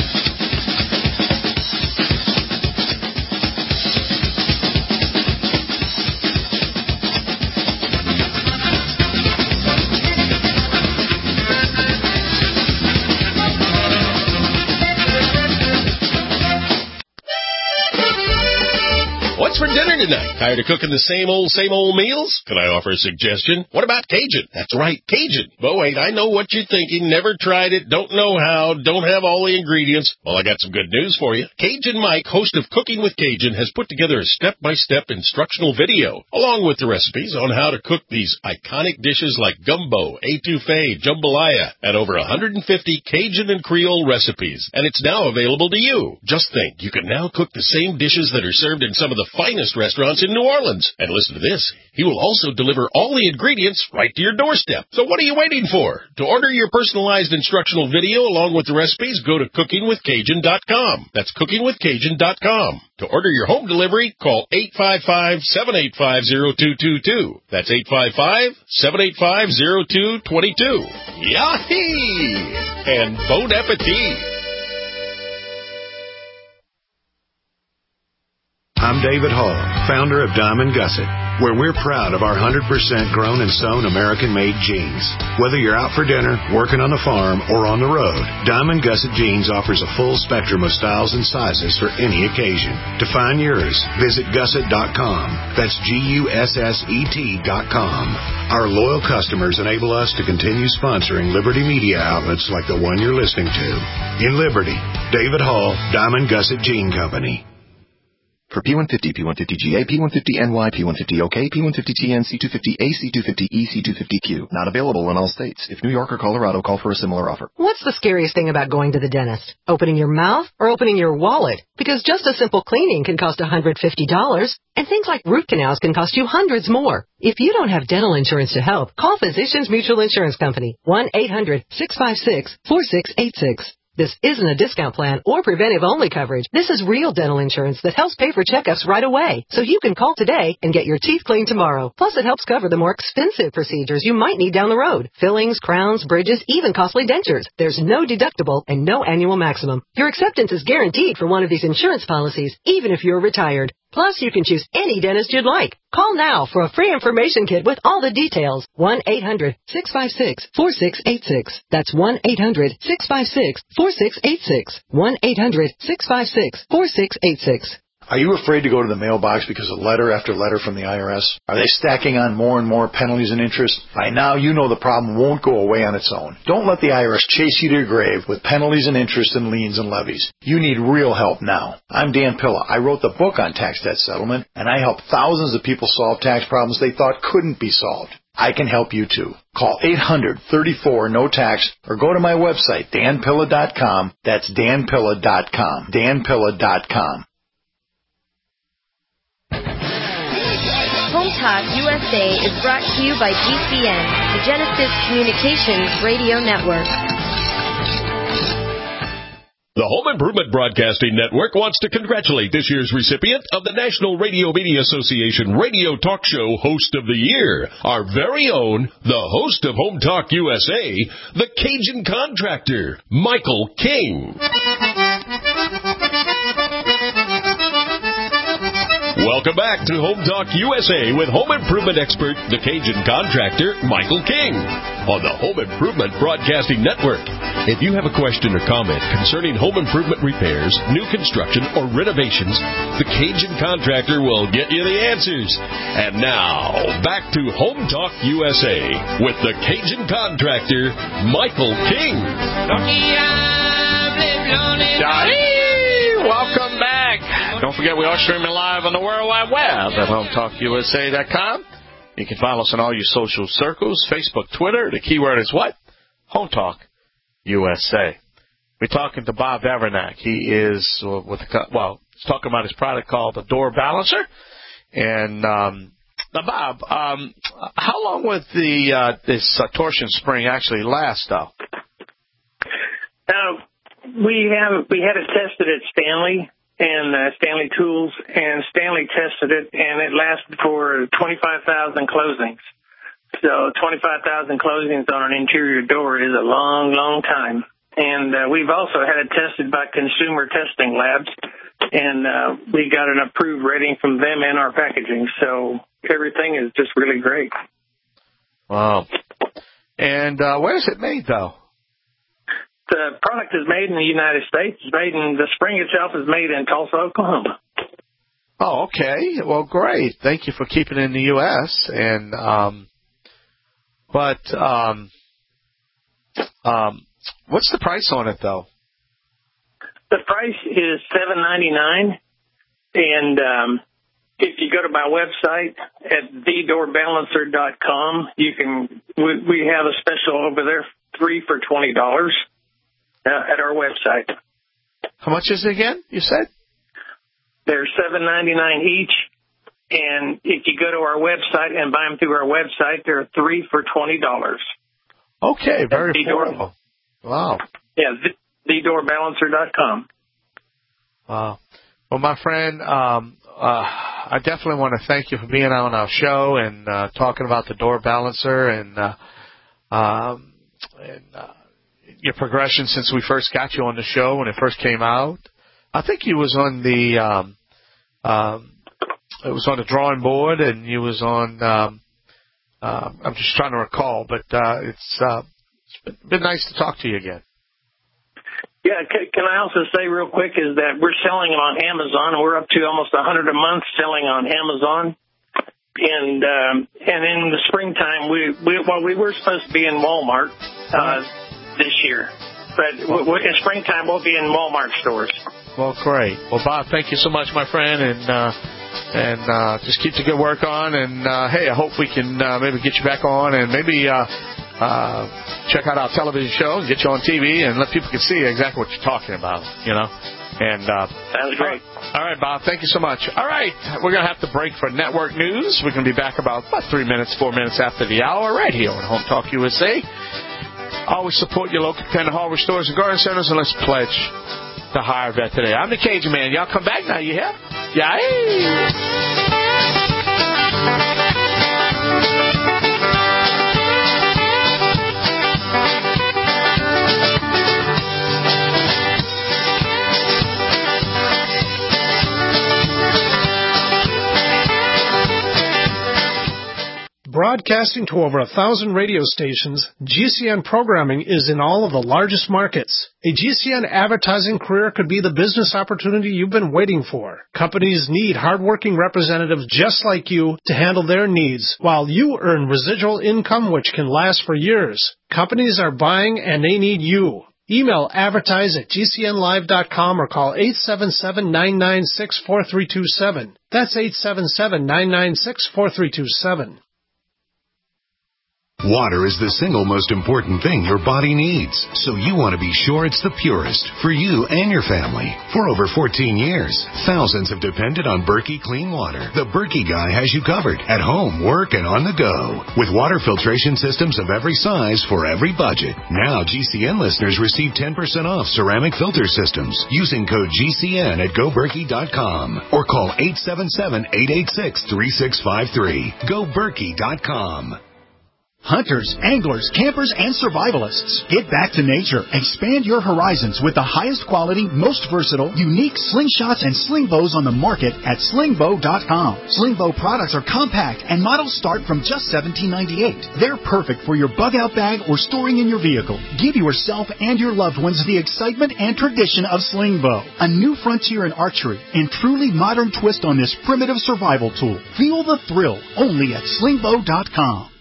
What's for dinner tonight? Tired of cooking the same old, same old meals? Can I offer a suggestion? What about Cajun? That's right, Cajun. But wait, I know what you're thinking. Never tried it, don't know how, don't have all the ingredients. Well, I got some good news for you. Cajun Mike, host of Cooking with Cajun, has put together a step-by-step instructional video, along with the recipes on how to cook these iconic dishes like gumbo, etouffee, jambalaya, and over one hundred fifty Cajun and Creole recipes. And it's now available to you. Just think, you can now cook the same dishes that are served in some of the finest restaurants in New Orleans. And listen to this. He will also deliver all the ingredients right to your doorstep. So what are you waiting for? To order your personalized instructional video along with the recipes, go to cooking with cajun dot com. That's cooking with cajun dot com. To order your home delivery, call eight five five, seven eight five, zero two two two. That's eight five five, seven eight five, zero two two two. Yahee! And bon appetit! I'm David Hall, founder of Diamond Gusset, where we're proud of our one hundred percent grown and sewn American-made jeans. Whether you're out for dinner, working on the farm, or on the road, Diamond Gusset Jeans offers a full spectrum of styles and sizes for any occasion. To find yours, visit gusset dot com. That's G U S S E T dot com. Our loyal customers enable us to continue sponsoring Liberty media outlets like the one you're listening to. In Liberty, David Hall, Diamond Gusset Jean Company. For P one fifty, P one fifty G A, P one fifty N Y, P one fifty O K, P one fifty T N, C two fifty A, C two fifty E, C two fifty Q. Not available in all states. If New York or Colorado, call for a similar offer. What's the scariest thing about going to the dentist? Opening your mouth or opening your wallet? Because just a simple cleaning can cost one hundred fifty dollars, and things like root canals can cost you hundreds more. If you don't have dental insurance to help, call Physicians Mutual Insurance Company, one eight hundred, six five six, four six eight six. This isn't a discount plan or preventive-only coverage. This is real dental insurance that helps pay for checkups right away. So you can call today and get your teeth cleaned tomorrow. Plus, it helps cover the more expensive procedures you might need down the road. Fillings, crowns, bridges, even costly dentures. There's no deductible and no annual maximum. Your acceptance is guaranteed for one of these insurance policies, even if you're retired. Plus, you can choose any dentist you'd like. Call now for a free information kit with all the details. one eight hundred, six five six, four six eight six. That's one eight hundred, six five six, four six eight six. one eight hundred, six five six, four six eight six. Are you afraid to go to the mailbox because of letter after letter from the I R S? Are they stacking on more and more penalties and interest? By now, you know the problem won't go away on its own. Don't let the I R S chase you to your grave with penalties and interest and liens and levies. You need real help now. I'm Dan Pilla. I wrote the book on tax debt settlement, and I help thousands of people solve tax problems they thought couldn't be solved. I can help you too. Call eight hundred, thirty-four, no tax or go to my website, dan pilla dot com. That's dan pilla dot com. dan pilla dot com. Home Talk U S A is brought to you by G C N, the Genesis Communications Radio Network. The Home Improvement Broadcasting Network wants to congratulate this year's recipient of the National Radio Media Association Radio Talk Show Host of the Year, our very own, the host of Home Talk U S A, the Cajun Contractor, Michael King. Welcome back to Home Talk U S A with home improvement expert, the Cajun Contractor, Michael King, on the Home Improvement Broadcasting Network. If you have a question or comment concerning home improvement repairs, new construction, or renovations, the Cajun Contractor will get you the answers. And now, back to Home Talk U S A with the Cajun Contractor, Michael King. Welcome back. Don't forget, we are streaming live on the World Wide Web at home talk U S A dot com. You can follow us on all your social circles, Facebook, Twitter. The keyword is what? Home Talk U S A. We're talking to Bob Evernack. He is, with the, well, he's talking about his product called the Door Balancer. And um, Now, Bob, um, how long would the uh, this uh, torsion spring actually last, though? Uh, we have we had it tested at Stanley and uh, Stanley Tools, and Stanley tested it, and it lasted for twenty-five thousand closings. So twenty-five thousand closings on an interior door is a long, long time. And uh, we've also had it tested by Consumer Testing Labs, and uh, we got an approved rating from them and our packaging. So everything is just really great. Wow. And uh, where is it made, though? The product is made in the United States. It's made in, the spring itself is made in Tulsa, Oklahoma. Oh, okay. Well, great. Thank you for keeping it in the U S And um, but um, um, what's the price on it, though? The price is seven ninety-nine, and um, if you go to my website at the door balancer dot com, you can. We, we have a special over there, three for twenty dollars uh, at our website. How much is it again? You said they're seven ninety-nine each, and if you go to our website and buy them through our website, they're three for twenty dollars. Okay, very affordable. Wow. Yeah, the door balancer dot com. Wow. Well, my friend, um, uh, I definitely want to thank you for being on our show and uh, talking about the Door Balancer and, uh, um, and uh, your progression since we first got you on the show when it first came out. I think you was on the um, um, it was on the drawing board, and you was on. Um, uh, I'm just trying to recall, but uh, it's. Uh, It's been nice to talk to you again. Yeah, can I also say real quick is that we're selling them on Amazon. We're up to almost one hundred a month selling on Amazon. And um, and in the springtime, we, we well, we were supposed to be in Walmart uh, this year. But w- w- in springtime, we'll be in Walmart stores. Well, great. Well, Bob, thank you so much, my friend. And uh, and uh, just keep the good work on. And, uh, hey, I hope we can uh, maybe get you back on and maybe uh, uh, check out our television show and get you on T V and let people can see exactly what you're talking about, you know. And uh, Sounds great. All right, Bob, thank you so much. All right, we're going to have to break for network news. We're going to be back about, about three minutes, four minutes after the hour right here on Home Talk U S A. Always support your local Canada hardware stores and garden centers, and let's pledge to hire a vet today. I'm the Cajun Man. Y'all come back now, you hear? Yeah. Broadcasting to over a thousand radio stations, G C N programming is in all of the largest markets. A G C N advertising career could be the business opportunity you've been waiting for. Companies need hardworking representatives just like you to handle their needs, while you earn residual income which can last for years. Companies are buying and they need you. Email advertise at G C N live dot com or call eight seven seven, nine nine six, four three two seven. That's eight seven seven, nine nine six, four three two seven. Water is the single most important thing your body needs, so you want to be sure it's the purest for you and your family. For over fourteen years, thousands have depended on Berkey Clean Water. The Berkey guy has you covered at home, work, and on the go. With water filtration systems of every size for every budget. Now G C N listeners receive ten percent off ceramic filter systems using code G C N at go berkey dot com or call eight seven seven, eight eight six, three six five three. go berkey dot com. Hunters, anglers, campers, and survivalists. Get back to nature. Expand your horizons with the highest quality, most versatile, unique slingshots and sling bows on the market at sling bow dot com. Sling bow products are compact and models start from just seventeen ninety-eight. They're perfect for your bug out bag or storing in your vehicle. Give yourself and your loved ones the excitement and tradition of sling bow. A new frontier in archery and truly modern twist on this primitive survival tool. Feel the thrill only at sling bow dot com.